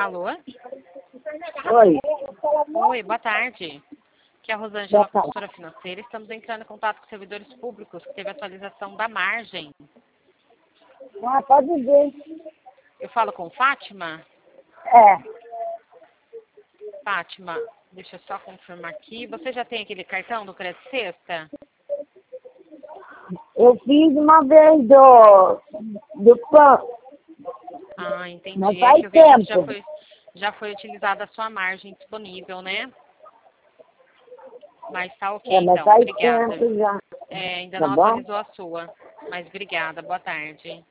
Alô? Oi. Oi, boa tarde. Aqui é a Rosângela, consultora financeira. Estamos entrando em contato com servidores públicos que teve atualização da margem. Ah, pode ver. Eu falo com Fátima? É. Fátima, deixa eu só confirmar aqui. Você já tem aquele cartão do Crédito Sexta? Eu fiz uma vez do PAN, Ah, entendi. mas É faz que eu vi que tempo. já foi utilizada a sua margem disponível, né? Mas tá ok, Mas então. faz Obrigada. tempo já. Ainda Tá não bom? atualizou a sua. Mas obrigada. Boa tarde.